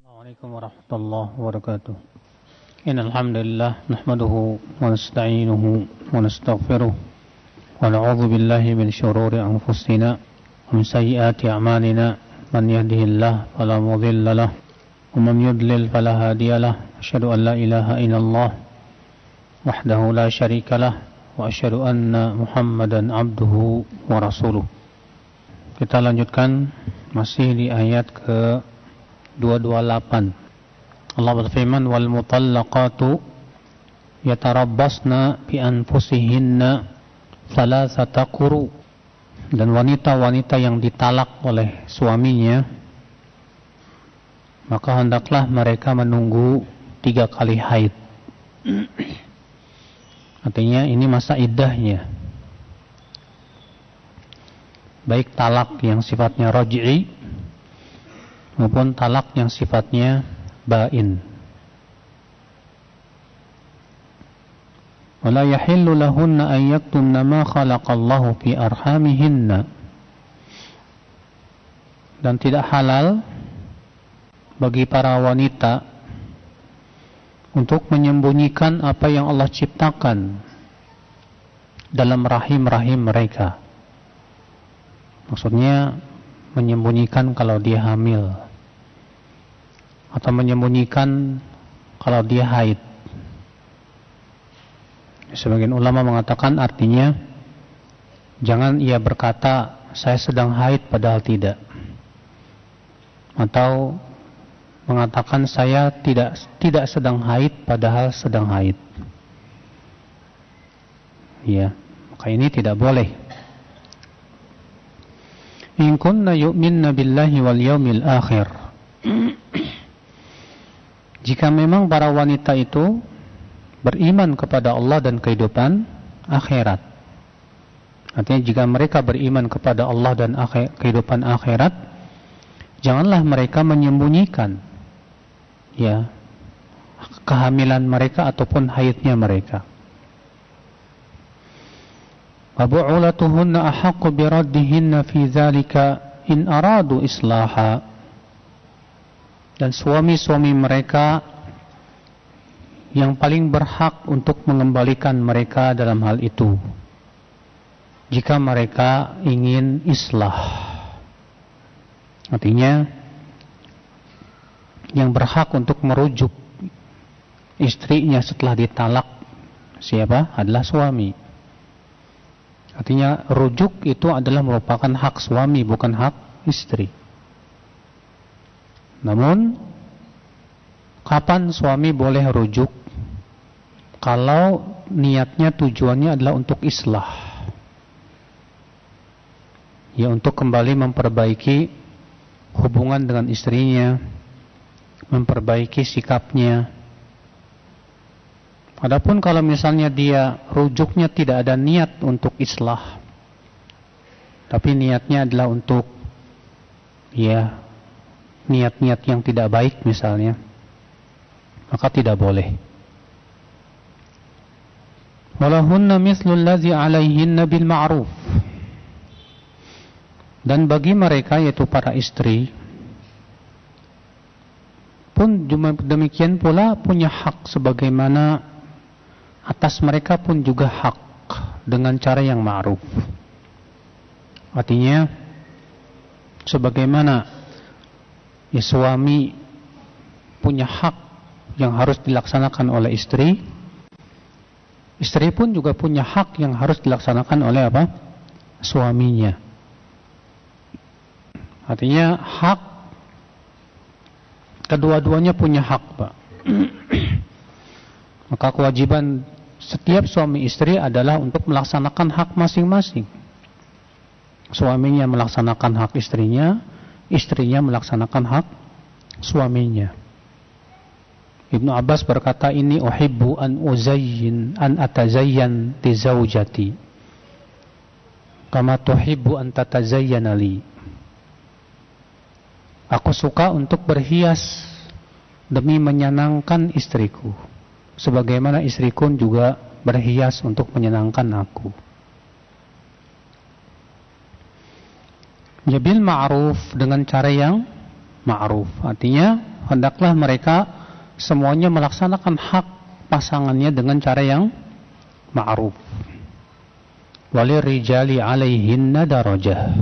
Assalamualaikum warahmatullahi wabarakatuh. Innal hamdalillah nahmaduhu wa nasta'inuhu wa nastaghfiruh wa na'udzu billahi min shururi anfusina wa min sayyiati a'malina. Man yahdihillahu fala mudilla lahu wa man yudlil fala hadiya lahu. Asyhadu an la ilaha illallah wahdahu la syarika lahu wa asyhadu anna Muhammadan abduhu wa rasuluh. Kita lanjutkan masih di ayat ke 228. Allah berfirman, wal mutallaqatu yatarabbasna bi anfusihinna thalathata quru. Dan wanita-wanita yang ditalak oleh suaminya, maka hendaklah mereka menunggu 3 kali haid. Artinya ini masa iddahnya, baik talak yang sifatnya raj'i maupun talak yang sifatnya bain. Wala yahillu lahunna an yaktumna ma khalaqallahu fi arhamihinna. Dan tidak halal bagi para wanita untuk menyembunyikan apa yang Allah ciptakan dalam rahim-rahim mereka. Maksudnya menyembunyikan kalau dia hamil, atau menyembunyikan kalau dia haid. Sebagian ulama mengatakan artinya jangan ia berkata saya sedang haid padahal tidak, atau mengatakan saya tidak sedang haid padahal sedang haid. Ya, maka ini tidak boleh. In kunna yu'minna billahi wal yawmil akhir. Jika memang para wanita itu beriman kepada Allah dan kehidupan akhirat. Artinya jika mereka beriman kepada Allah dan kehidupan akhirat, janganlah mereka menyembunyikan ya kehamilan mereka ataupun haidnya mereka. Wa bu'ulatuhunna ahaqqu biraddihinna fi dzalika in aradu islaha. Dan suami-suami mereka yang paling berhak untuk mengembalikan mereka dalam hal itu jika mereka ingin islah. Artinya yang berhak untuk merujuk istrinya setelah ditalak siapa? Adalah suami. Artinya rujuk itu adalah merupakan hak suami, bukan hak istri. Namun kapan suami boleh rujuk? Kalau niatnya, tujuannya adalah untuk islah, ya untuk kembali memperbaiki hubungan dengan istrinya, memperbaiki sikapnya. Adapun kalau misalnya dia rujuknya tidak ada niat untuk islah, tapi niatnya adalah untuk ya niat-niat yang tidak baik misalnya, maka tidak boleh. Walahunna mislul ladzi 'alaihinna bil ma'ruf. Dan bagi mereka yaitu para istri pun demikian pula punya hak sebagaimana atas mereka pun juga hak dengan cara yang ma'ruf. Artinya sebagaimana ya suami punya hak yang harus dilaksanakan oleh istri, istri pun juga punya hak yang harus dilaksanakan oleh apa? Suaminya. Artinya hak kedua-duanya punya hak, Pak. Maka kewajiban setiap suami istri adalah untuk melaksanakan hak masing-masing. Suaminya melaksanakan hak istrinya, istrinya melaksanakan hak suaminya. Ibnu Abbas berkata, ini uhibbu an atazayyan li zaujati kama tuhibbu an tatazayyana li. Aku suka untuk berhias demi menyenangkan istriku, sebagaimana istriku juga berhias untuk menyenangkan aku. Ya bil ma'ruf, dengan cara yang ma'ruf. Artinya hendaklah mereka semuanya melaksanakan hak pasangannya dengan cara yang ma'ruf. Walirijali 'alaihinna darajah.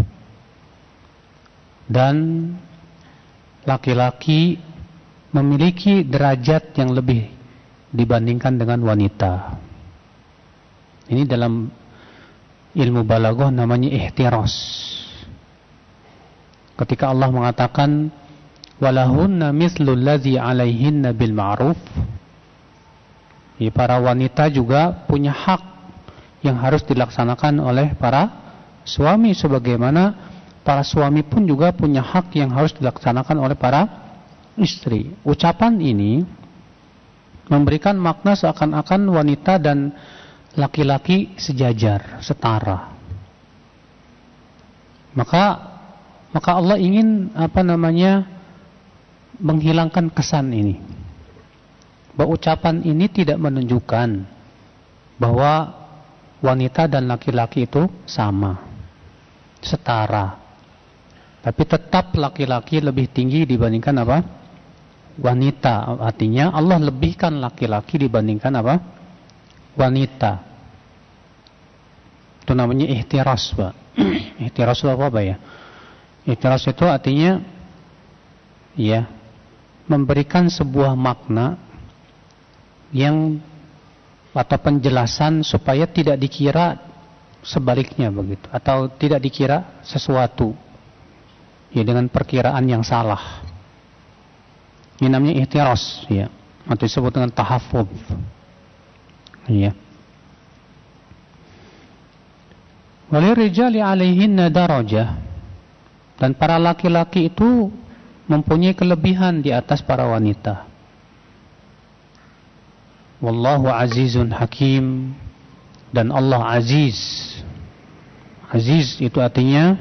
Dan laki-laki memiliki derajat yang lebih dibandingkan dengan wanita. Ini dalam ilmu balaghah namanya ihtiras. Ketika Allah mengatakan walahunna mithlul ladzi 'alaihinna bil ma'ruf, para wanita juga punya hak yang harus dilaksanakan oleh para suami, sebagaimana para suami pun juga punya hak yang harus dilaksanakan oleh para istri. Ucapan ini memberikan makna seakan-akan wanita dan laki-laki sejajar, setara. Maka Allah ingin menghilangkan kesan ini. Bahwa ucapan ini tidak menunjukkan bahwa wanita dan laki-laki itu sama, setara. Tapi tetap laki-laki lebih tinggi dibandingkan wanita. Artinya Allah lebihkan laki-laki dibandingkan wanita. Itu namanya ihtiras, Pak. Ihtiras itu apa ya? Ihtiras itu artinya memberikan sebuah makna yang atau penjelasan supaya tidak dikira sebaliknya begitu, atau tidak dikira sesuatu dengan perkiraan yang salah. Ini namanya ihtiras, atau disebut dengan tahaffuz. Walirijali 'alaihinna darajah, dan para laki-laki itu mempunyai kelebihan di atas para wanita. Wallahu azizun hakim, dan Allah aziz. Aziz itu artinya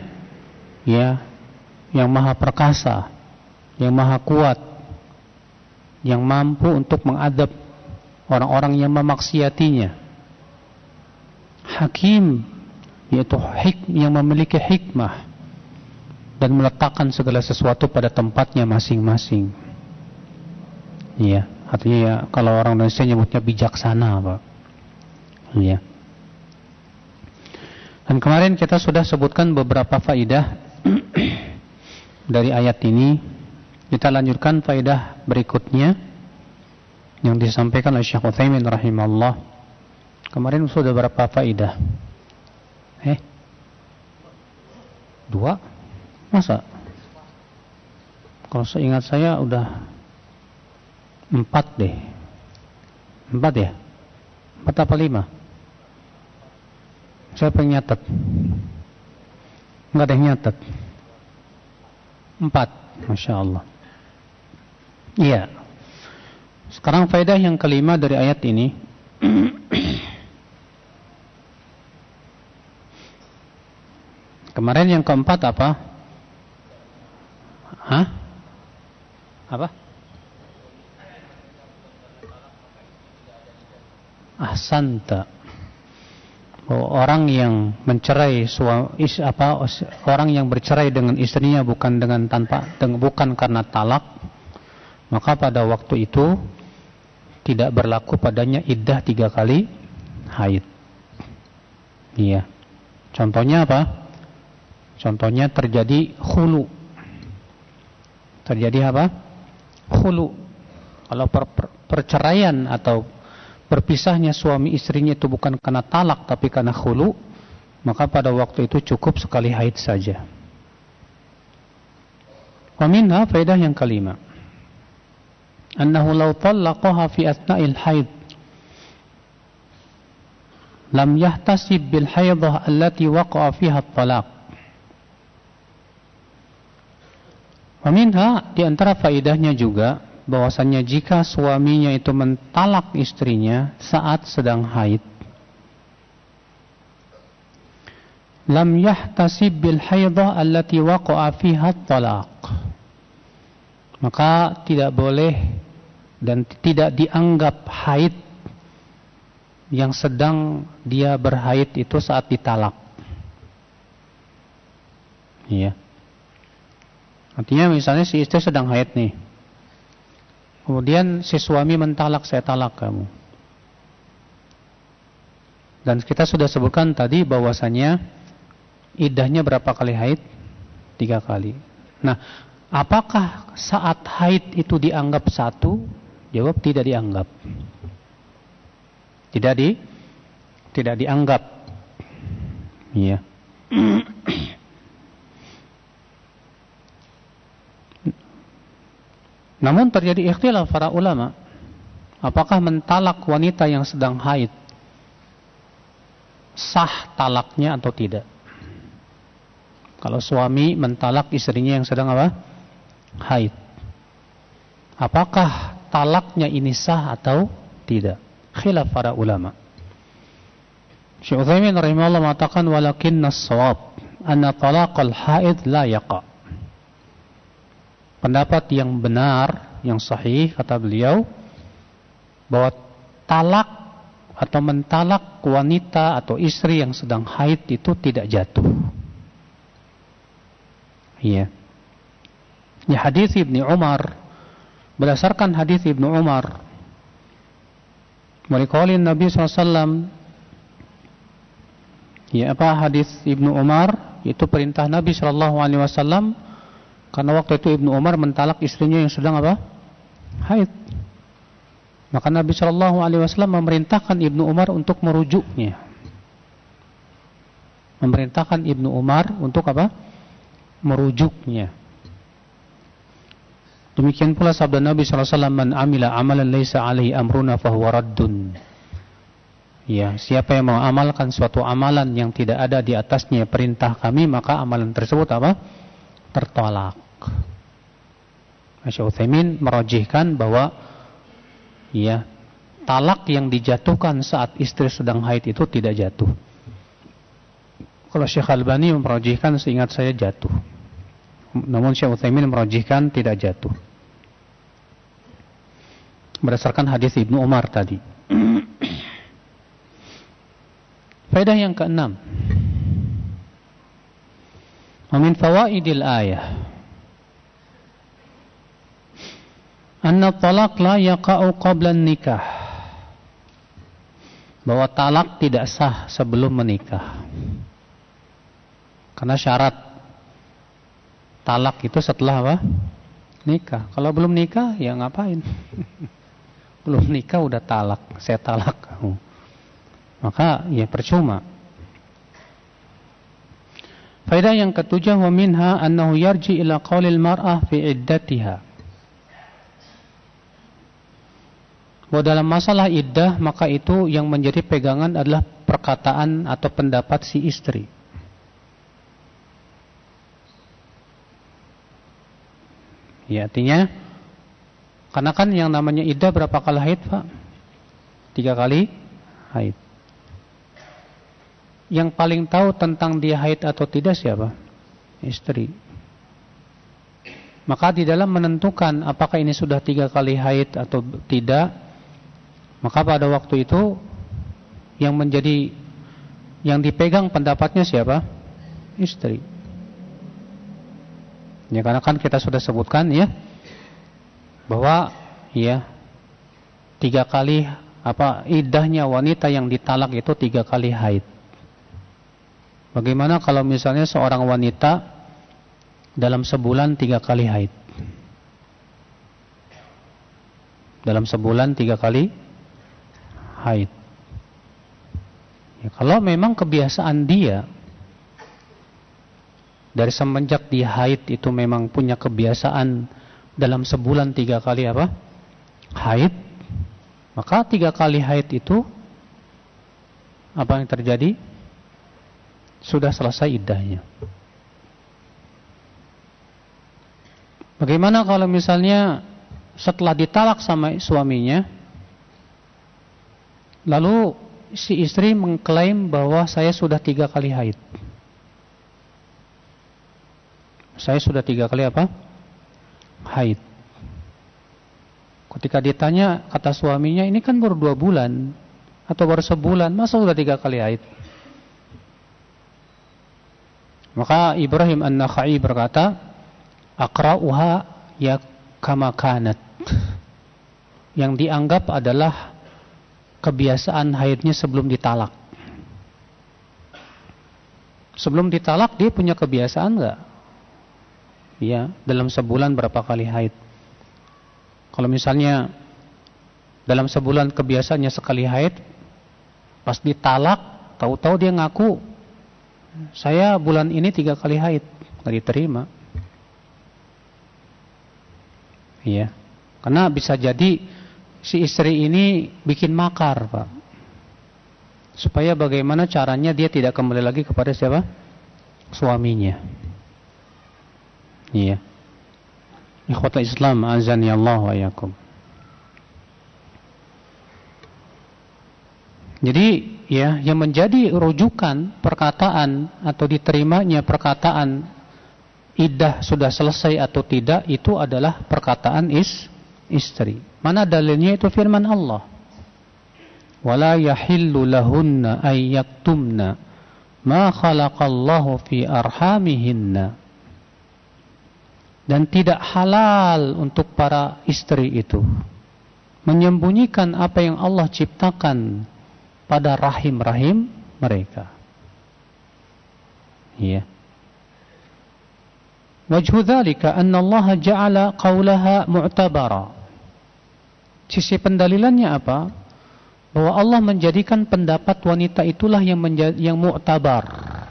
yang maha perkasa, yang maha kuat, yang mampu untuk mengadab orang-orang yang memaksiatinya. Hakim yaitu yang memiliki hikmah dan meletakkan segala sesuatu pada tempatnya masing-masing. Artinya kalau orang Indonesia nyebutnya bijaksana, Pak. Dan kemarin kita sudah sebutkan beberapa faidah dari ayat ini. Kita lanjutkan faidah berikutnya yang disampaikan oleh Syekh Utsaimin rahimahullah. Kemarin sudah berapa faidah? 2? Masa? Kalau seingat saya udah 4 deh. 4 ya? 4 apa 5? Saya pengen nyatet. Enggak ada yang nyatet. 4. Masya Allah. Iya. Sekarang faedah yang kelima dari ayat ini. Kemarin yang keempat apa? Apa? Ahsanta. Orang yang mencerai orang yang bercerai dengan istrinya bukan karena talak, maka pada waktu itu tidak berlaku padanya iddah 3 kali haid. Contohnya apa? Contohnya terjadi khulu. Terjadi apa? Khulu. Kalau perceraian atau berpisahnya suami istrinya itu bukan karena talak tapi karena khulu, maka pada waktu itu cukup sekali haid saja. Wa minha faedah yang kelima, annahu law talaqaha fi athna'il haid lam yahtasib bil haidah allati waqa'a fiha at-talaq. Wa minha, di antara faedahnya juga bahwasannya jika suaminya itu mentalak istrinya saat sedang haid, lam yahtasib bil haidah allati waqa'a fiha at-talaq, maka tidak boleh dan tidak dianggap haid yang sedang dia berhaid itu saat ditalak. Artinya misalnya si istri sedang haid nih, Kemudian si suami mentalak, saya talak kamu. Dan kita sudah sebutkan tadi bahwasanya iddahnya berapa kali haid? 3 kali. Nah, apakah saat haid itu dianggap satu? Jawab tidak dianggap. Tidak dianggap. Iya. Namun terjadi ikhtilaf para ulama. Apakah mentalak wanita yang sedang haid sah talaknya atau tidak? Kalau suami mentalak istrinya yang sedang apa? Haid. Apakah talaknya ini sah atau tidak? Khilaf para ulama. Syekh Utsaimin rahimahullah mengatakan walakinnas shawab anna talaqal haid la yaqa. Pendapat yang benar, yang sahih kata beliau bahwa talak atau mentalak wanita atau istri yang sedang haid itu tidak jatuh. Iya. Ya, hadis Ibnu Umar, berdasarkan hadis Ibnu Umar, meriqalin Nabi SAW, ya apa hadis Ibnu Umar itu perintah Nabi SAW, karena waktu itu Ibnu Umar mentalak istrinya yang sedang apa? Haid. Maka Nabi SAW memerintahkan Ibnu Umar untuk merujuknya. Memerintahkan Ibnu Umar untuk apa? Merujuknya. Demikian pula sabda Nabi SAW, man amila amalan laisa alaihi amruna fahuwa raddun. Ya, siapa yang mengamalkan suatu amalan yang tidak ada di atasnya perintah kami, maka amalan tersebut apa? Tertolak. Syekh Utsaimin merajihkan bahwa ya, talak yang dijatuhkan saat istri sedang haid itu tidak jatuh. Kalau Syekh Albani merajihkan, seingat saya jatuh. Namun Syekh Utsaimin merajihkan tidak jatuh. Berdasarkan hadis Ibnu Umar tadi. Faedah yang keenam. Min fawaidil ayah. Anna talaq la yaqa'u qabla nikah. Bahwa talak tidak sah sebelum menikah. Karena syarat talak itu setelah apa? Nikah. Kalau belum nikah, ya ngapain? Belum nikah udah talak, saya talak kamu. Maka ya percuma. Faedah yang ketujuh, wa minha annahu yarji ila qaulil mar'ah fi iddatiha. Bahwa dalam masalah iddah, maka itu yang menjadi pegangan adalah perkataan atau pendapat si istri. Ya, artinya karena kan yang namanya iddah berapa kali haid, Pak? 3 kali haid. Yang paling tahu tentang dia haid atau tidak siapa? Istri. Maka di dalam menentukan apakah ini sudah 3 kali haid atau tidak, maka pada waktu itu yang dipegang pendapatnya siapa? Istri. Ya, karena kan kita sudah sebutkan ya bahwa ya 3 kali apa iddahnya wanita yang ditalak itu 3 kali haid. Bagaimana kalau misalnya seorang wanita dalam sebulan 3 kali haid? Dalam sebulan 3 kali haid. Ya, kalau memang kebiasaan dia dari semenjak dia haid itu memang punya kebiasaan dalam sebulan 3 kali apa? Haid. Maka 3 kali haid itu apa yang terjadi? Sudah selesai iddahnya. Bagaimana kalau misalnya setelah ditalak sama suaminya, lalu si istri mengklaim bahwa saya sudah 3 kali haid. Saya sudah 3 kali apa? Haid. Ketika ditanya, kata suaminya, ini kan baru 2 bulan atau baru sebulan, masa sudah 3 kali haid? Maka Ibrahim An-Nakhai berkata, aqra'uha ya kama kanat. yang dianggap adalah kebiasaan haidnya sebelum ditalak. Sebelum ditalak dia punya kebiasaan nggak? Ya, dalam sebulan berapa kali haid? Kalau misalnya dalam sebulan kebiasaannya sekali haid, pas ditalak, tahu-tahu dia ngaku, saya bulan ini 3 kali haid, nggak diterima. Iya, karena bisa jadi si istri ini bikin makar, Pak. Supaya bagaimana caranya dia tidak kembali lagi kepada siapa? Suaminya. Iya. Ikhwatul Islam, azani Allah wa iyyakum. Jadi ya, yang menjadi rujukan perkataan atau diterimanya perkataan iddah sudah selesai atau tidak itu adalah perkataan istri. Mana dalilnya? Itu firman Allah. Wala yahillu lahunna ay yaktumna ma khalaqallahu fi arhamihinna. Dan tidak halal untuk para istri itu menyembunyikan apa yang Allah ciptakan pada rahim-rahim mereka. Iya. Wajhu dzalika anna Allah ja'ala qaulaha mu'tabara. Sisi pendalilannya apa? Bahwa Allah menjadikan pendapat wanita itulah yang mu'tabar,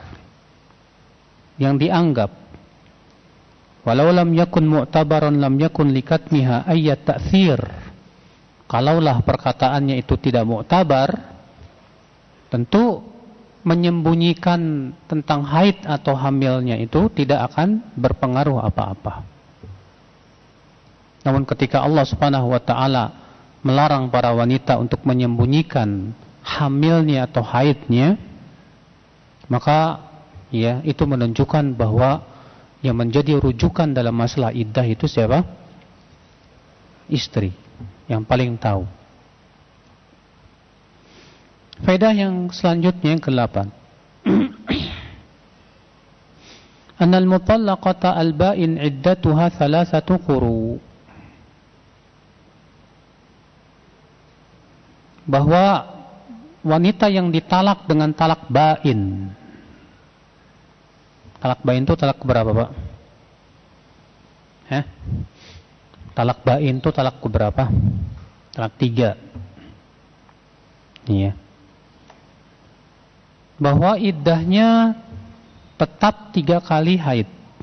yang dianggap. Walau lam yakun mu'tabaran lam yakun likatmiha ayyat ta'thir. Kalaulah perkataannya itu tidak mu'tabar, tentu menyembunyikan tentang haid atau hamilnya itu tidak akan berpengaruh apa-apa. Namun ketika Allah Subhanahu wa taala melarang para wanita untuk menyembunyikan hamilnya atau haidnya, maka ya itu menunjukkan bahwa yang menjadi rujukan dalam masalah iddah itu siapa? Istri, yang paling tahu. Faedah yang selanjutnya yang ke-8. Annal mutallaqata al-ba'in iddatuha 3 quru. Bahwa wanita yang ditalak dengan talak ba'in. Talak ba'in itu talak berapa, Pak? Talak ba'in itu talak berapa? Talak 3. Iya. Bahwa iddahnya tetap 3 kali haid.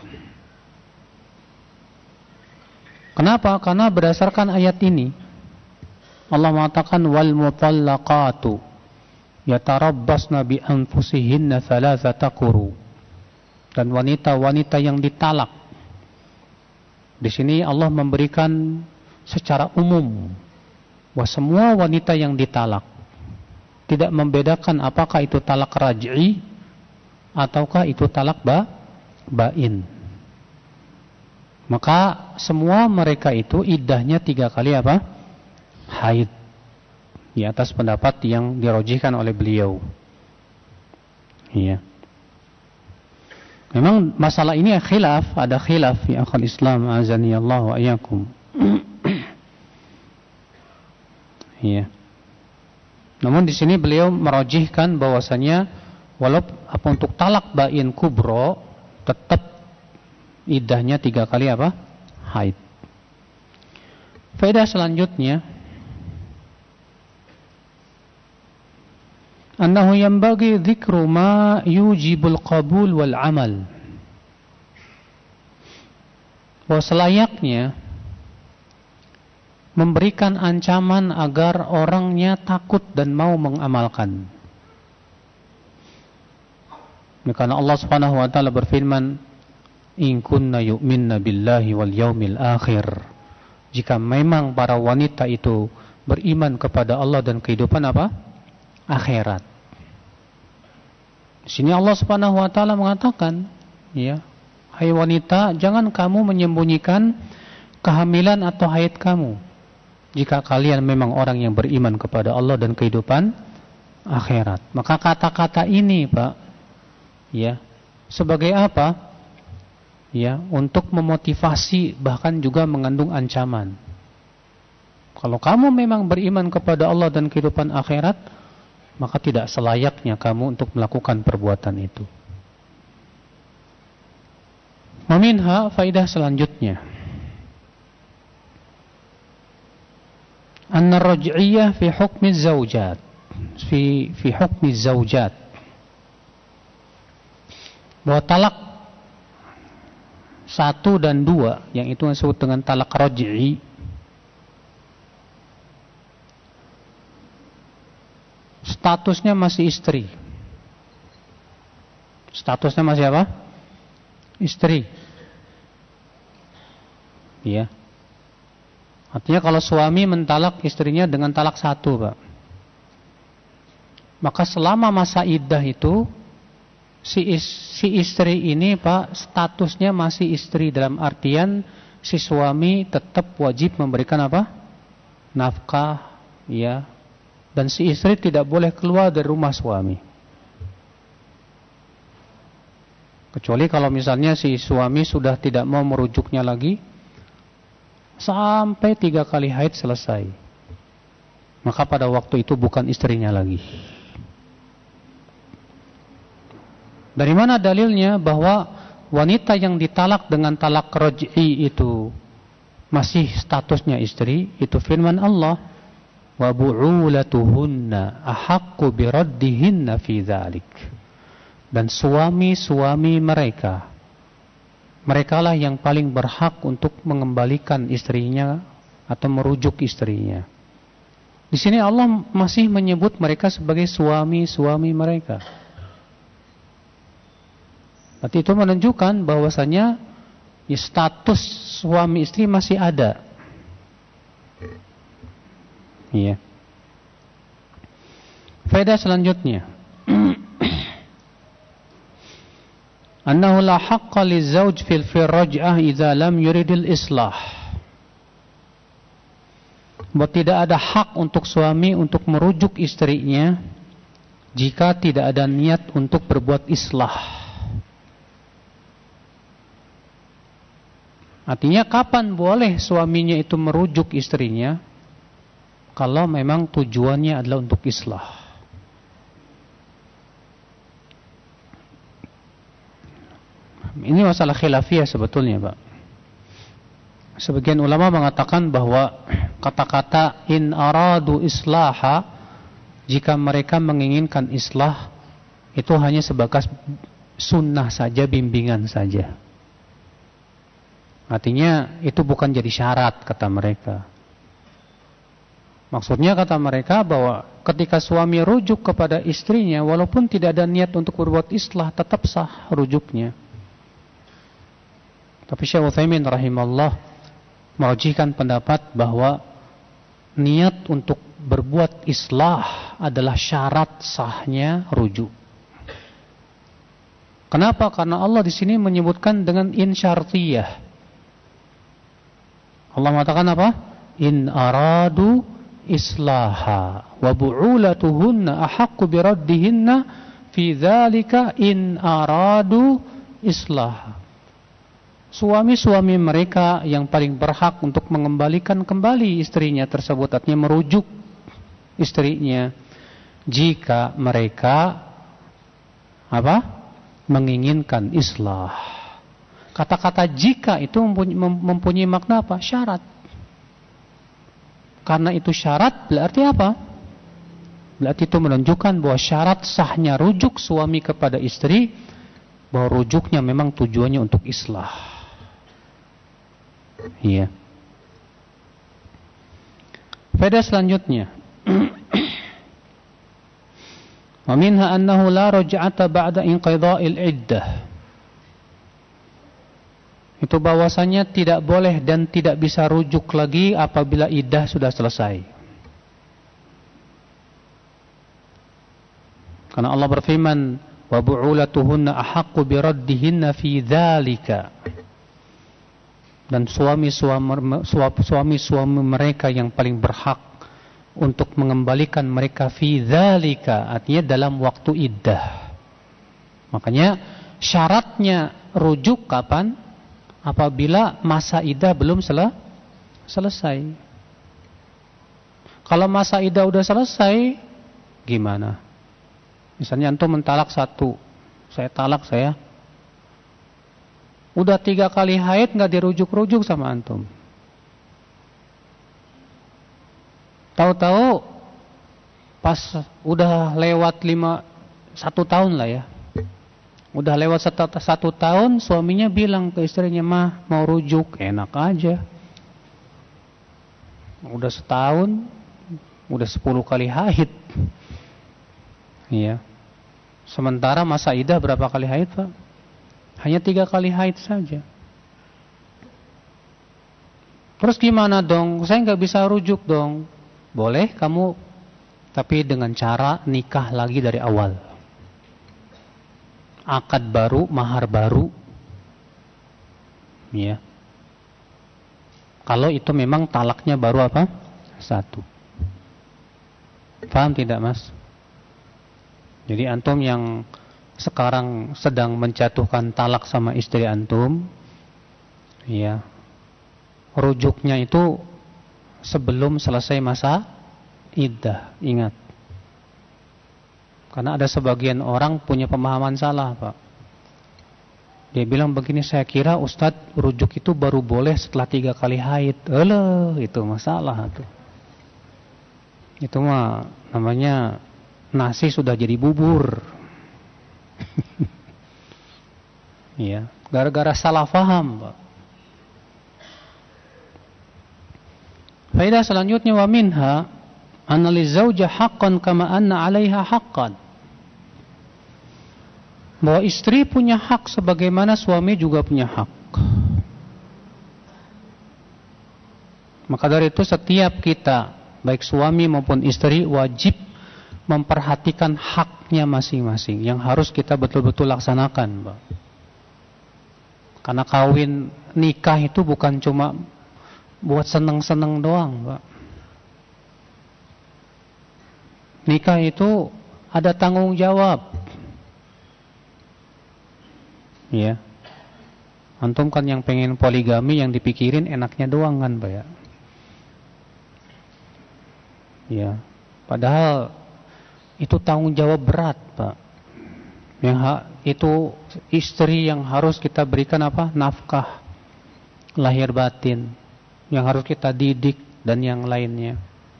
Kenapa? Karena berdasarkan ayat ini Allah mengatakan wal mutallaqatu yatarabbasna bi anfusihinna 3 quru. Dan wanita-wanita yang ditalak, di sini Allah memberikan secara umum bahwa semua wanita yang ditalak, tidak membedakan apakah itu talak raj'i ataukah itu talak ba'in. Maka semua mereka itu iddahnya 3 kali apa? Haid. Di atas pendapat yang dirojihkan oleh beliau. Iya. Memang masalah ini khilaf, ada khilaf ya akhul Islam, azani Allah wa iyyakum. Iya. Namun di sini beliau merojihkan bahwasanya walaupun untuk talak ba'in kubro tetap iddahnya 3 kali apa? Haid. Faedah selanjutnya, annahu yanbaghi dzikru ma yujibul qabul wal amal. Bahwa selayaknya memberikan ancaman agar orangnya takut dan mau mengamalkan. Karena Allah Subhanahu wa taala berfirman, "In kunna yu'minna billahi wal yaumil akhir." Jika memang para wanita itu beriman kepada Allah dan kehidupan apa? Akhirat. Di sini Allah Subhanahu wa taala mengatakan, ya, hai wanita, jangan kamu menyembunyikan kehamilan atau haid kamu. Jika kalian memang orang yang beriman kepada Allah dan kehidupan akhirat. Maka kata-kata ini, Pak, ya, sebagai apa? Ya, untuk memotivasi, bahkan juga mengandung ancaman. Kalau kamu memang beriman kepada Allah dan kehidupan akhirat, maka tidak selayaknya kamu untuk melakukan perbuatan itu. Meminha faidah selanjutnya. Anna raj'iyah fi hukmi zaujat. Fi hukmi zaujat. Bahwa talak 1 dan 2, yang itu disebut dengan talak raj'i, statusnya masih istri. Statusnya masih apa? Istri. Ya. Artinya kalau suami mentalak istrinya dengan talak 1, Pak, maka selama masa iddah itu si istri ini, Pak, statusnya masih istri, dalam artian si suami tetap wajib memberikan apa? Nafkah, ya. Dan si istri tidak boleh keluar dari rumah suami. Kecuali kalau misalnya si suami sudah tidak mau merujuknya lagi sampai 3 kali haid selesai, maka pada waktu itu bukan istrinya lagi. Dari mana dalilnya bahwa wanita yang ditalak dengan talak raj'i itu masih statusnya istri? Itu firman Allah, wa bu'ulatuhunna ahaqqu biraddihinna fi dzalik. Dan suami-suami merekalah yang paling berhak untuk mengembalikan istrinya atau merujuk istrinya. Di sini Allah masih menyebut mereka sebagai suami-suami mereka. Berarti itu menunjukkan bahwasanya ya, status suami istri masih ada. Iya. Faedah selanjutnya. Annahu la haqqa lizawj fil raj'ah idza lam yuridil islah. Bahwa tidak ada hak untuk suami untuk merujuk istrinya jika tidak ada niat untuk berbuat islah. Artinya kapan boleh suaminya itu merujuk istrinya? Kalau memang tujuannya adalah untuk islah. Ini masalah khilafiyah sebetulnya, Pak. Sebagian ulama mengatakan bahwa kata-kata in aradu islaha, jika mereka menginginkan islah, itu hanya sebagai sunnah saja, bimbingan saja. Artinya itu bukan jadi syarat, kata mereka. Maksudnya kata mereka bahwa ketika suami rujuk kepada istrinya, walaupun tidak ada niat untuk berbuat islah, tetap sah rujuknya. Tapi Syekh Utsaimin rahimahullah merujihkan pendapat bahwa niat untuk berbuat islah adalah syarat sahnya rujuk. Kenapa? Karena Allah di sini menyebutkan dengan in syartiyah. Allah mengatakan apa? In aradu islaha wa bu'ulatuhunna ahaqqu biraddihinna fi dzalika in aradu islaha. Suami-suami mereka yang paling berhak untuk mengembalikan kembali istrinya tersebut, artinya merujuk istrinya, jika mereka apa? Menginginkan islah. Kata-kata jika itu mempunyai makna apa? Syarat. Karena itu syarat, berarti apa? Berarti itu menunjukkan bahwa syarat sahnya rujuk suami kepada istri, bahwa rujuknya memang tujuannya untuk islah. Iya. Faedah selanjutnya. Wa minha annahu la raj'ata ba'da inqidha'il iddah. Itu bahwasanya tidak boleh dan tidak bisa rujuk lagi apabila iddah sudah selesai. Karena Allah berfirman, wa bu'ulatuhunna ahaqqu biraddihinna fi dzalika. Dan suami-suami mereka yang paling berhak untuk mengembalikan mereka fi dzalika, artinya dalam waktu iddah. Makanya syaratnya rujuk kapan? Apabila masa iddah belum selesai. Kalau masa iddah udah selesai, gimana? Misalnya antum mentalak satu, saya talak saya. Udah 3 kali haid nggak dirujuk-rujuk sama antum. Tahu-tahu pas udah lewat 1 tahun lah ya. Udah lewat 1 tahun, suaminya bilang ke istrinya, "Mah, mau rujuk." Enak aja. Udah setahun, udah 10 kali haid. Iya. Sementara masa iddah berapa kali haid, Pak? Hanya 3 kali haid saja. Terus gimana dong? Saya nggak bisa rujuk dong. Boleh kamu, tapi dengan cara nikah lagi dari awal. Akad baru, mahar baru. Ya. Kalau itu memang talaknya baru apa? 1. Paham tidak, Mas? Jadi antum yang sekarang sedang menjatuhkan talak sama istri antum, ya, rujuknya itu sebelum selesai masa iddah, ingat. Karena ada sebagian orang punya pemahaman salah, Pak. Dia bilang begini, saya kira Ustadz rujuk itu baru boleh setelah 3 kali haid. Itu masalah tuh. Itu mah namanya nasi sudah jadi bubur. Iya, gara-gara salah faham, Pak. Faedah selanjutnya, wa minha anna lizauja haqqan kama anna 'alaiha haqqan. Bahwa istri punya hak sebagaimana suami juga punya hak. Maka dari itu setiap kita, baik suami maupun istri, wajib memperhatikan haknya masing-masing yang harus kita betul-betul laksanakan, Pak. Karena kawin nikah itu bukan cuma buat seneng-seneng doang, Pak. Nikah itu ada tanggung jawab. Ya. Antum kan yang pengen poligami, yang dipikirin enaknya doang kan, Pak ya. Ya. Padahal itu tanggung jawab berat, Pak. Yang itu istri yang harus kita berikan apa? Nafkah lahir batin, yang harus kita didik dan yang lainnya.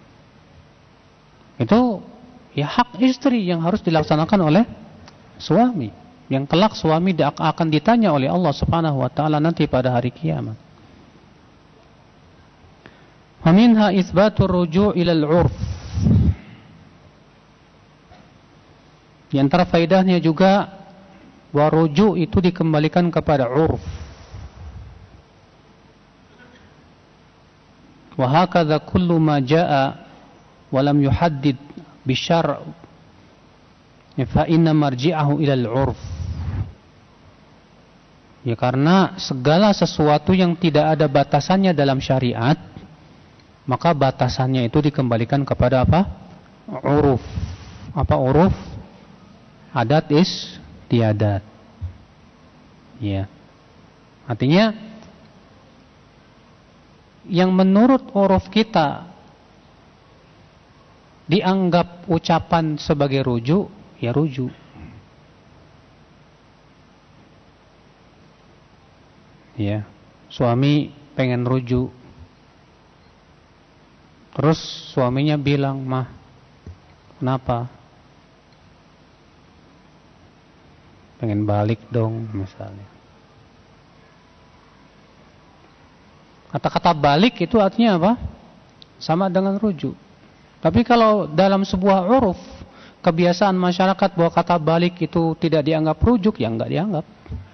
Itu ya hak istri yang harus dilaksanakan oleh suami. Yang kelak suami akan ditanya oleh Allah Subhanahu wa taala nanti pada hari kiamat. Wa minha itsbatur ruju' ila al-'urf. Di antara faedahnya juga bahwa rujuk itu dikembalikan kepada 'urf. Wa hakadha kullu ma jaa'a wa lam yuhaddid bi syar' fa inna marji'ahu ila al-'urf. Ya, karena segala sesuatu yang tidak ada batasannya dalam syariat, maka batasannya itu dikembalikan kepada apa? Uruf. Apa uruf? Adat istiadat. Ya. Artinya yang menurut uruf kita dianggap ucapan sebagai rujuk, ya rujuk. Ya, suami pengen rujuk. Terus suaminya bilang, "Mah, kenapa? Pengen balik dong," misalnya. Kata-kata balik itu artinya apa? Sama dengan rujuk. Tapi kalau dalam sebuah uruf, kebiasaan masyarakat bahwa kata balik itu tidak dianggap rujuk, ya enggak dianggap.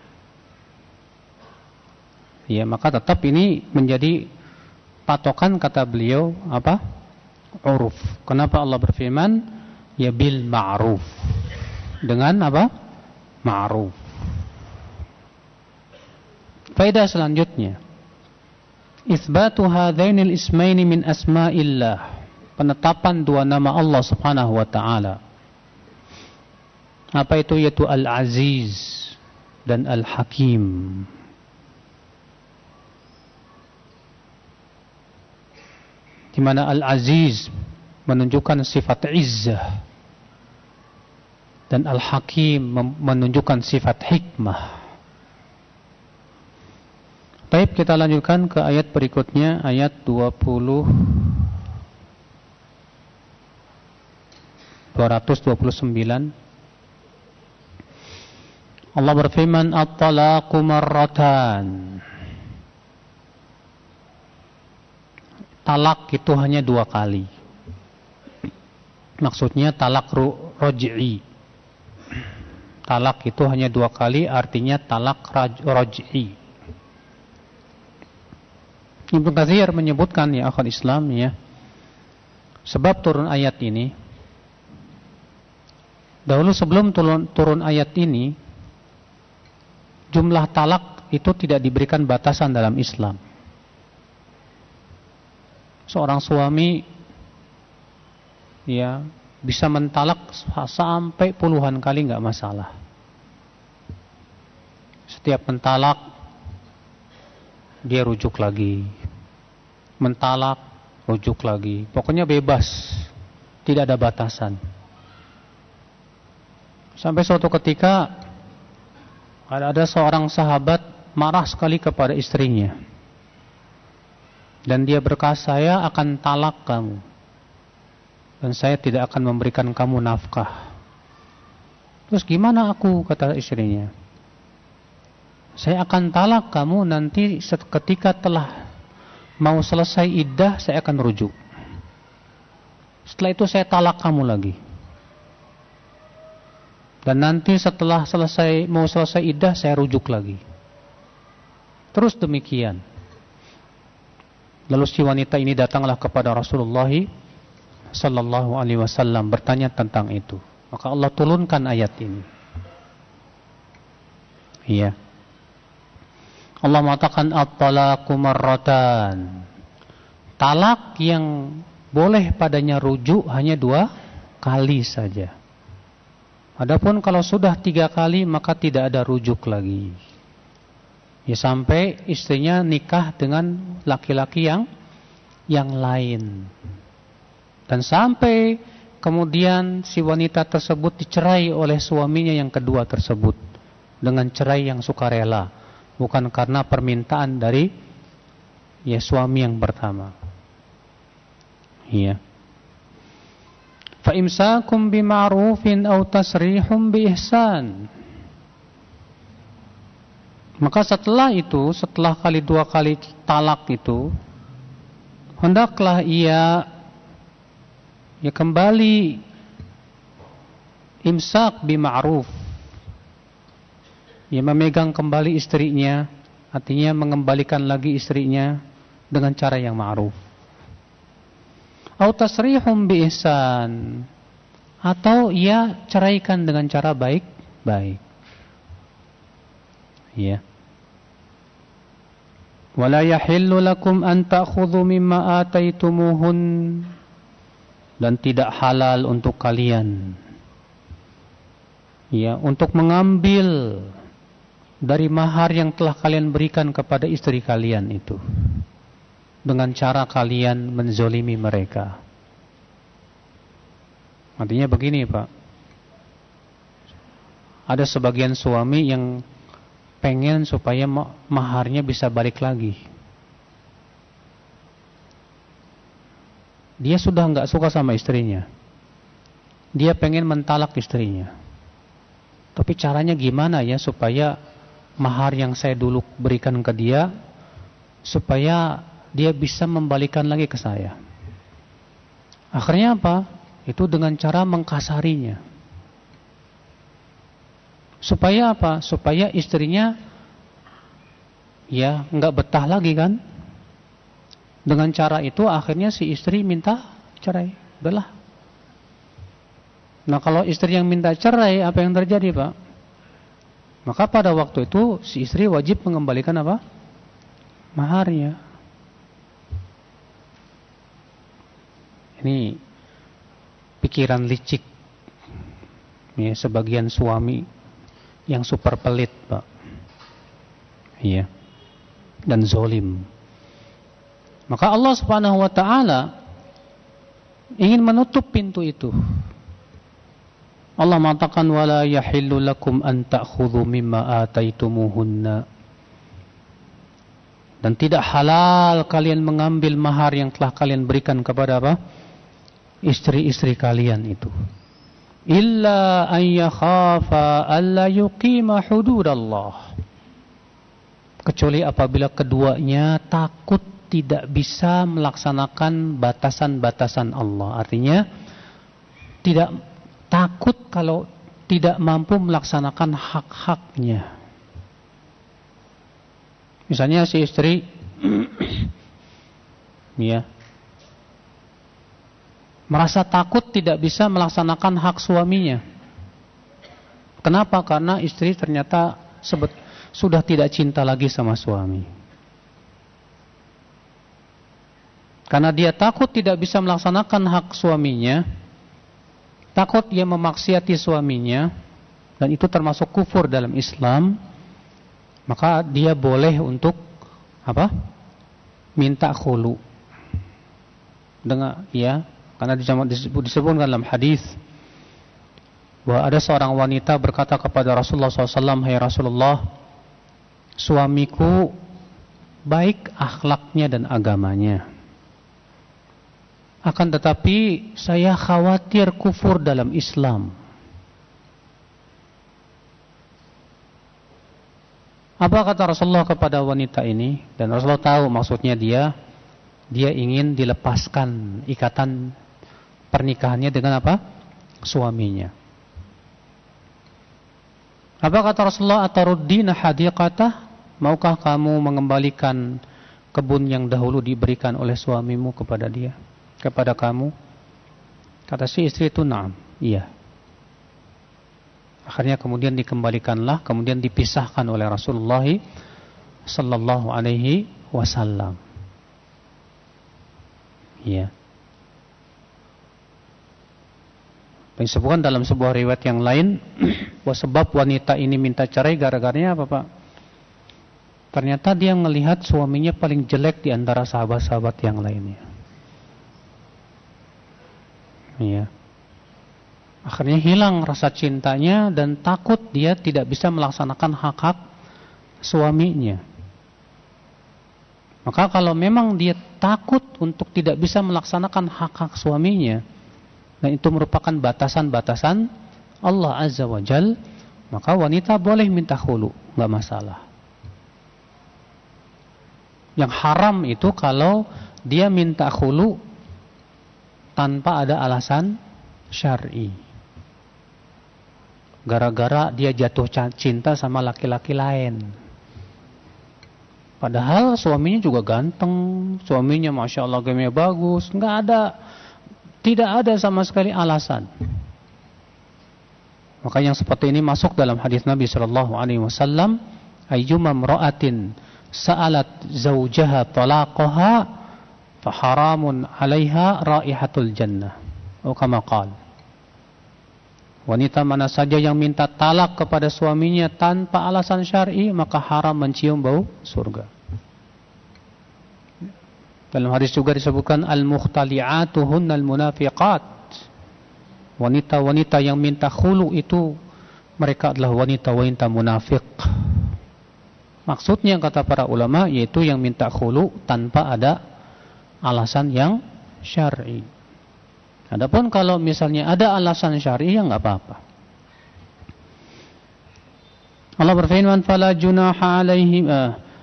Ya, maka tetap ini menjadi patokan kata beliau apa? Uruf. Kenapa Allah berfirman ya bil ma'ruf? Dengan apa? Ma'ruf. Faedah selanjutnya, itsbatu hadainil ismaini min asma'illah. Penetapan 2 nama Allah Subhanahu wa taala. Apa itu? Yaitu Al-Aziz dan Al-Hakim. Di mana Al-Aziz menunjukkan sifat izzah, dan Al-Hakim menunjukkan sifat hikmah. Baik, kita lanjutkan ke ayat berikutnya, ayat 229. Allah berfirman, at-talaqu marratan. Talak itu hanya 2 kali. Maksudnya talak roj'i. Talak itu hanya 2 kali, artinya talak roj'i. Ibnu Katsir menyebutkan, ya akhwat Islam, ya, sebab turun ayat ini. Dahulu sebelum turun ayat ini, jumlah talak itu tidak diberikan batasan dalam Islam. Seorang suami, ya, bisa mentalak sampai puluhan kali, nggak masalah. Setiap mentalak, dia rujuk lagi. Mentalak, rujuk lagi. Pokoknya bebas, tidak ada batasan. Sampai suatu ketika ada seorang sahabat marah sekali kepada istrinya, dan dia berkata, saya akan talak kamu, dan saya tidak akan memberikan kamu nafkah. Terus gimana aku, kata istrinya, saya akan talak kamu nanti ketika telah mau selesai iddah, saya akan rujuk. Setelah itu saya talak kamu lagi. Dan nanti setelah mau selesai iddah, saya rujuk lagi. Terus demikian. Lalu si wanita ini datanglah kepada Rasulullah sallallahu alaihi wasallam bertanya tentang itu. Maka Allah turunkan ayat ini. Iya. Allah mengatakan at-talaqu marratan. Talak yang boleh padanya rujuk hanya 2 kali saja. Adapun kalau sudah 3 kali, maka tidak ada rujuk lagi. Ya, sampai istrinya nikah dengan laki-laki yang lain. Dan sampai kemudian si wanita tersebut dicerai oleh suaminya yang kedua tersebut dengan cerai yang sukarela, bukan karena permintaan dari suami yang pertama. Iya. Fa imsakum bima'rufin aw tasrihum biihsan. Maka setelah itu, setelah 2 kali talak itu, hendaklah ia kembali imsak bima'ruf. Ia memegang kembali istrinya, artinya mengembalikan lagi istrinya dengan cara yang ma'ruf. Au tasrihum bi ihsan, atau ia ceraikan dengan cara baik-baik. Ya. Wala yahillu lakum an ta'khudhu mimma ataitumuhun, dan tidak halal untuk kalian untuk mengambil dari mahar yang telah kalian berikan kepada istri kalian itu dengan cara kalian menzolimi mereka. Artinya begini, Pak. Ada sebagian suami yang pengen supaya maharnya bisa balik lagi. Dia sudah nggak suka sama istrinya. Dia pengen mentalak istrinya. Tapi caranya gimana ya supaya mahar yang saya dulu berikan ke dia, supaya dia bisa membalikan lagi ke saya. Akhirnya apa? Itu dengan cara mengkasarinya. Supaya apa? Supaya istrinya nggak betah lagi kan? Dengan cara itu akhirnya si istri minta cerai. Udahlah. Nah, kalau istri yang minta cerai, apa yang terjadi, Pak? Maka pada waktu itu si istri wajib mengembalikan apa? Maharnya. Ini pikiran licik sebagian suami yang super pelit, Pak. Iya. Dan zolim. Maka Allah Subhanahu wa taala ingin menutup pintu itu. Allah mengatakan wala yahillu lakum an ta'khudhu mimma ataitumuhunna. Dan tidak halal kalian mengambil mahar yang telah kalian berikan kepada apa? Istri-istri kalian itu. Illa an yakhafa alla yuqima hududallah. Kecuali apabila keduanya takut tidak bisa melaksanakan batasan-batasan Allah. Artinya tidak takut kalau tidak mampu melaksanakan hak-haknya. Misalnya si istri ya, merasa takut tidak bisa melaksanakan hak suaminya. Kenapa? Karena istri ternyata sudah tidak cinta lagi sama suami. Karena dia takut tidak bisa melaksanakan hak suaminya, takut dia memaksiati suaminya, dan itu termasuk kufur dalam Islam, maka dia boleh untuk apa? Minta khulu. Dengan ya, karena disebutkan dalam hadis bahwa ada seorang wanita berkata kepada Rasulullah SAW, "Hai Rasulullah, suamiku baik akhlaknya dan agamanya. Akan tetapi saya khawatir kufur dalam Islam." Apa kata Rasulullah kepada wanita ini? Dan Rasulullah tahu maksudnya dia ingin dilepaskan ikatan pernikahannya dengan apa? Suaminya. Apa kata Rasulullah? Ataruddina hadiqatah? Maukah kamu mengembalikan kebun yang dahulu diberikan oleh suamimu kepada dia, kepada kamu? Kata si istri itu, "Na'am." Iya. Akhirnya kemudian dikembalikanlah, kemudian dipisahkan oleh Rasulullah sallallahu alaihi wasallam. Iya. Disebutkan dalam sebuah riwayat yang lain bahwa sebab wanita ini minta cerai gara-garanya apa, Pak? Ternyata dia melihat suaminya paling jelek di antara sahabat-sahabat yang lainnya. Iya. Akhirnya hilang rasa cintanya dan takut dia tidak bisa melaksanakan hak-hak suaminya. Maka kalau memang dia takut untuk tidak bisa melaksanakan hak-hak suaminya, dan itu merupakan batasan-batasan Allah Azza wa Jal, maka wanita boleh minta khulu, nggak masalah. Yang haram itu kalau dia minta khulu tanpa ada alasan syar'i. Gara-gara dia jatuh cinta sama laki-laki lain. Padahal suaminya juga ganteng, suaminya masya Allah gamenya bagus, tidak ada sama sekali alasan. Maka yang seperti ini masuk dalam hadis Nabi sallallahu alaihi wasallam, ayyuma imra'atin sa'alat zawjaha talaqaha fa haramun 'alaiha raihatul jannah. Atau kama qala. Wanita mana saja yang minta talak kepada suaminya tanpa alasan syar'i, maka haram mencium bau surga. Dalam hadis juga disebutkan al-mukhtali'atu hunnal munafiqat. Wanita-wanita yang minta khulu itu mereka adalah wanita-wanita munafik. Maksudnya kata para ulama yaitu yang minta khulu tanpa ada alasan yang syar'i. Adapun kalau misalnya ada alasan syar'i ya enggak apa-apa. Allah berfirman fala junaha alaihim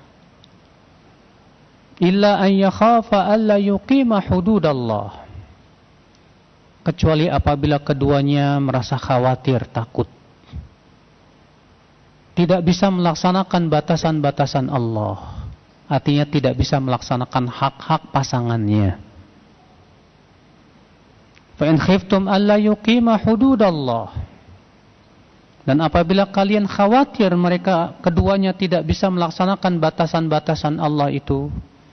illa an yakhafa alla yuqima hududallah. Kecuali apabila keduanya merasa khawatir, takut tidak bisa melaksanakan batasan-batasan Allah. Artinya tidak bisa melaksanakan hak-hak pasangannya. Fa in khiftum alla yuqima hududallah. Dan apabila kalian khawatir mereka keduanya tidak bisa melaksanakan batasan-batasan Allah itu,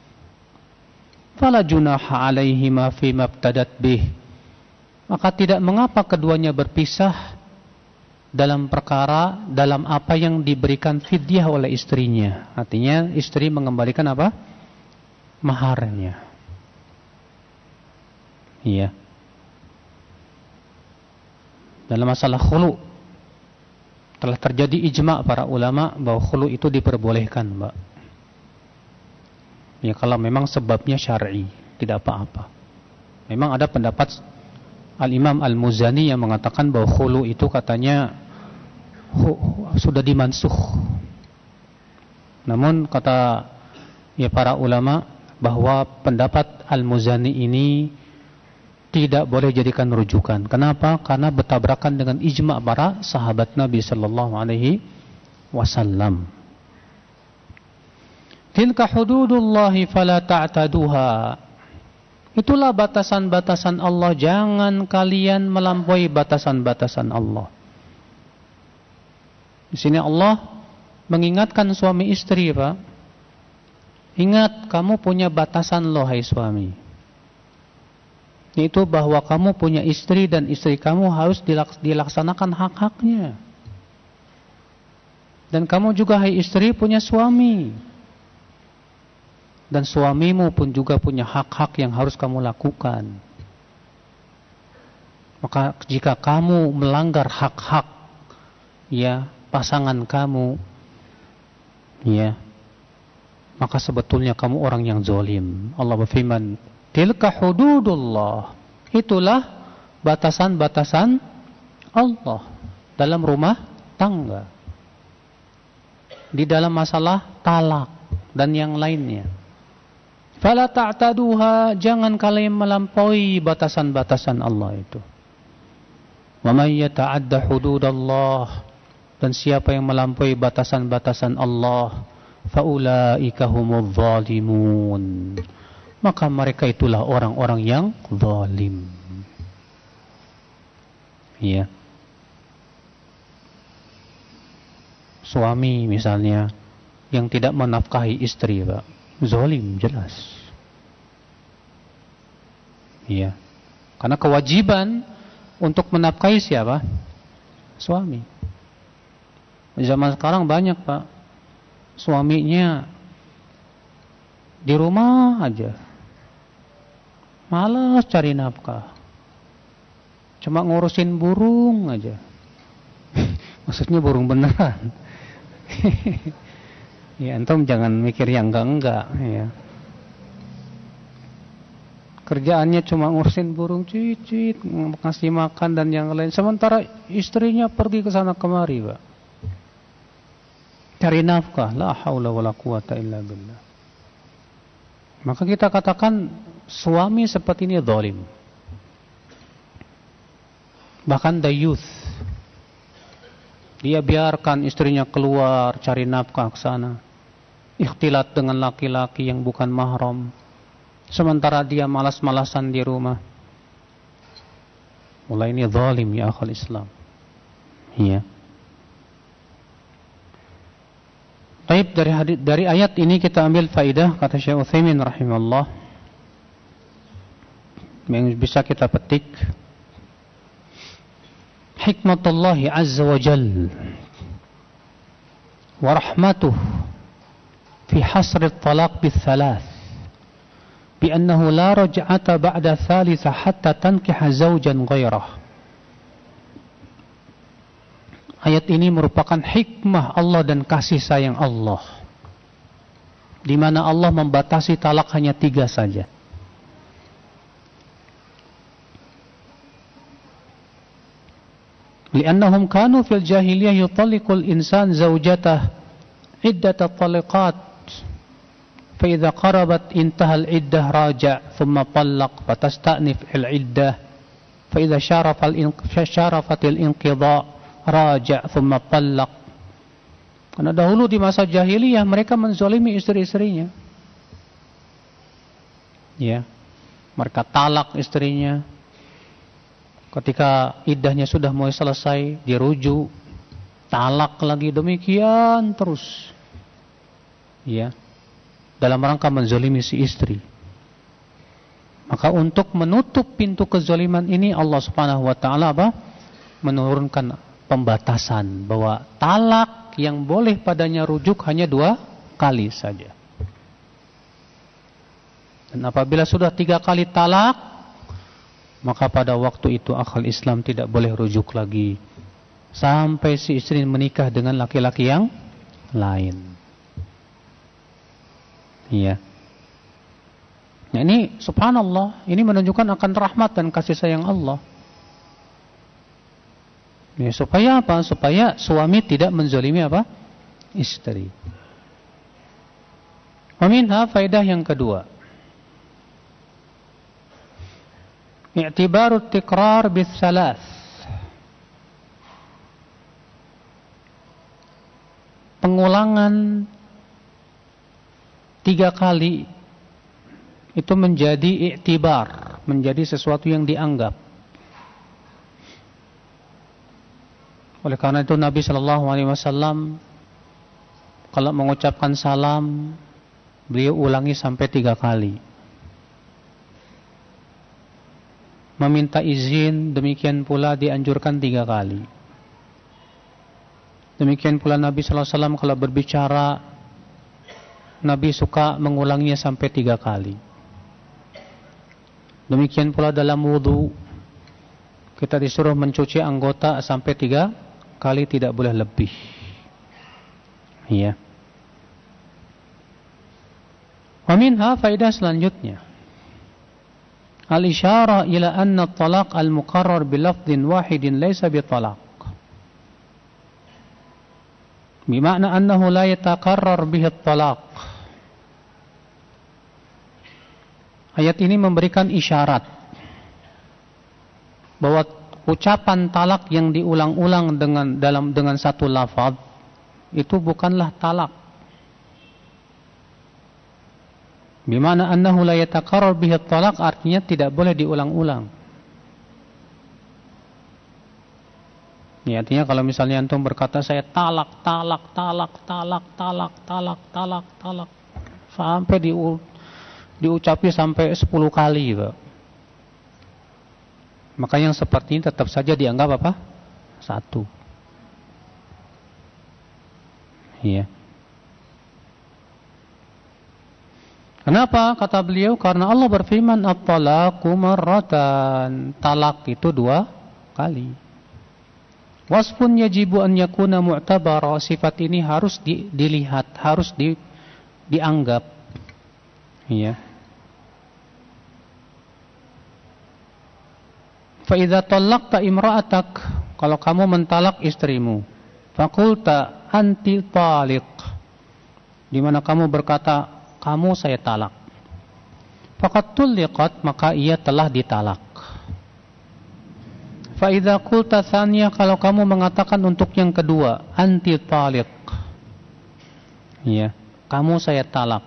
fala junaha alaihima fima ibtadat bih. Maka tidak mengapa keduanya berpisah dalam apa yang diberikan fidyah oleh istrinya. Artinya istri mengembalikan apa? Maharnya. Iya. dalam masalah khulu telah terjadi ijma' para ulama bahwa khulu itu diperbolehkan, Mbak. Ya, kalau memang sebabnya syar'i, tidak apa-apa. Memang ada pendapat Al-Imam Al-Muzani yang mengatakan bahwa khulu itu katanya sudah dimansukh. Namun kata ya para ulama bahwa pendapat Al-Muzani ini tidak boleh jadikan rujukan. Kenapa? Karena bertabrakan dengan ijma' para sahabat Nabi sallallahu alaihi wasallam. Tilka hududullahi fala ta'taduha. Itulah batasan-batasan Allah, jangan kalian melampaui batasan-batasan Allah. Di sini Allah mengingatkan suami istri, Pak. Ingat, kamu punya batasan loh, hai suami. Yaitu bahwa kamu punya istri dan istri kamu harus dilaksanakan hak-haknya. Dan kamu juga, hai istri, punya suami. Dan suamimu pun juga punya hak-hak yang harus kamu lakukan. Maka jika kamu melanggar hak-hak ya pasangan kamu, ya, maka sebetulnya kamu orang yang zalim. Allah berfirman, tilka hududullah. Itulah batasan-batasan Allah dalam rumah tangga, di dalam masalah talak dan yang lainnya. Fala ta'taduha, jangan kalian melampaui batasan-batasan Allah itu. Wa may yata'adda hududallah, dan siapa yang melampaui batasan-batasan Allah, faulaika humudz zalimun, maka mereka itulah orang-orang yang zalim. Ya. Suami misalnya yang tidak menafkahi istri, Pak, zalim jelas. Iya. Karena kewajiban untuk menafkahi siapa? Suami. Zaman sekarang banyak, Pak, suaminya di rumah aja, malas cari nafkah, cuma ngurusin burung aja. Maksudnya burung beneran. Ya, antum jangan mikir yang enggak-enggak, ya. Kerjaannya cuma ngurusin burung, cicit, ngasih makan dan yang lain. Sementara istrinya pergi ke sana kemari, Pak, cari nafkah. La haula wala quwata illa billah. Maka kita katakan suami seperti ini zalim. Bahkan dayuth, dia biarkan istrinya keluar cari nafkah ke sana, ikhtilat dengan laki-laki yang bukan mahram, sementara dia malas-malasan di rumah. Mulai ini zalim, ya akhal Islam. Iya. Baik, dari ayat ini kita ambil faidah, kata Syekh Utsaimin rahimahullah, yang bisa kita petik. Hikmatullahi azza wa jal wa rahmatuh fi hasr at-talaq bil-thalath bi annahu la raj'ata ba'da thalitha hatta tankiha zawjan ghairah. Ayat ini merupakan hikmah Allah dan kasih sayang Allah, di mana Allah membatasi talak hanya 3 saja. Li'annahum kanu fil jahiliyah yutalliqul insan zawjatah iddat at-taliqat, fa idza qarabat intahal iddah raja' thumma talaq fatasta'nif al-iddah, fa idza syarafatil inqidha raja' thumma talaq. Karena dahulu di masa jahiliyah mereka menzalimi istri-istrinya. Ya. Mereka talak istrinya. Ketika iddahnya sudah mulai selesai, dirujuk, talak lagi, demikian terus. Ya. Dalam rangka menzalimi si istri. Maka untuk menutup pintu kezaliman ini, Allah Subhanahu wa taala menurunkan pembatasan bahwa talak yang boleh padanya rujuk hanya 2 kali saja. Dan apabila sudah 3 kali talak, maka pada waktu itu akal Islam tidak boleh rujuk lagi sampai si istri menikah dengan laki-laki yang lain. Iya. Nah, ini subhanallah, ini menunjukkan akan rahmat dan kasih sayang Allah. Ya, supaya apa? Supaya suami tidak menzalimi apa? Istri. Waminha, faedah yang kedua. I'tibaru tikrar bis salas. Pengulangan 3 kali itu menjadi i'tibar, menjadi sesuatu yang dianggap. Oleh karena itu Nabi SAW kalau mengucapkan salam, beliau ulangi sampai 3 kali. Meminta izin, demikian pula dianjurkan 3 kali. Demikian pula Nabi SAW kalau berbicara, Nabi suka mengulanginya sampai 3 kali. Demikian pula dalam wudu, kita disuruh mencuci anggota sampai 3 kali, tidak boleh lebih. Iya. Wa minha, faedah selanjutnya, al-isyarah ila anna at-talaq al-muqarrar bi lafdhin wahidin laysa bi talaq. Bimakna annahu la yatakarrar bihi at-talaq. Ayat ini memberikan isyarat bahwa ucapan talak yang diulang-ulang dengan satu lafaz itu bukanlah talak. Bimana annahu la yatakarrar bihi at-talaq, artinya tidak boleh diulang-ulang. Ya, artinya kalau misalnya antum berkata saya talak sampai diucapi sampai 10 kali, Pak. Maka yang seperti ini tetap saja dianggap apa? 1. Iya. Kenapa? Kata beliau, karena Allah berfirman at-talaqu marratan. Talak itu 2 kali. Wasfun yajibu an yakuna mu'tabara. Sifat ini harus dilihat, harus dianggap. Iya. Fa idza talaqta imra'atak, kalau kamu mentalak istrimu, faqulta anti taliq, di mana kamu berkata kamu saya talak. Faqad tuliqat, maka ia telah ditalak. Fa idza qulta tsaniyah, kalau kamu mengatakan untuk yang kedua, anti taliq, ya, kamu saya talak.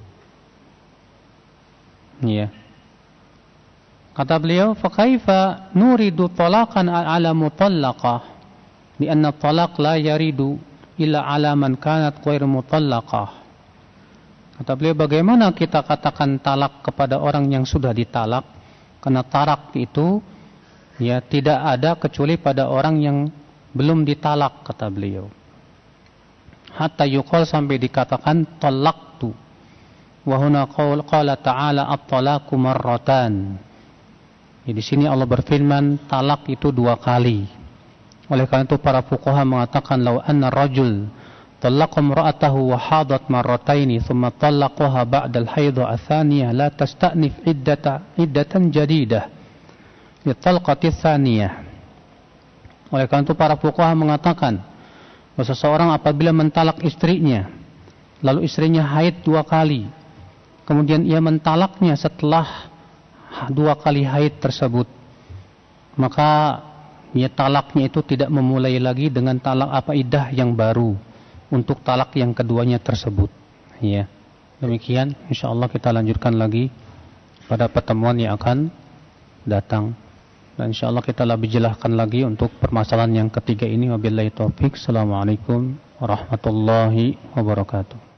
Ya. Kata beliau, fa kaifa nuridu talaqan ala mutallaqah, li anna talaq la yaridu illa ala man kanat ghairu mutallaqah. Kata beliau, bagaimana kita katakan talak kepada orang yang sudah ditalak? Karena talak itu ya tidak ada kecuali pada orang yang belum ditalak, kata beliau. Hatta yuqal, sampai dikatakan talaqtu. Wa huna qala ta'ala at-talaqu marratan. Ya, di sini Allah berfirman talak itu 2 kali. Oleh karena itu para fuqaha mengatakan law anna rajul talaqa imra'atahu wa hadat marrataini thumma talaqaha ba'da al-haidh ats-tsaniyah la tasta'nif iddatan jadidah li talqati ats-tsaniyah. Oleh karena itu para fuqaha mengatakan bahwa seseorang apabila mentalak istrinya, lalu istrinya haid 2 kali, kemudian ia mentalaknya setelah 2 kali haid tersebut, maka ya talaknya itu tidak memulai lagi dengan talak iddah yang baru untuk talak yang keduanya tersebut. Ya, demikian. Insyaallah kita lanjutkan lagi pada pertemuan yang akan datang. Dan insyaallah kita lebih jelaskan lagi untuk permasalahan yang ketiga ini. Wabillahi taufik. Assalamualaikum warahmatullahi wabarakatuh.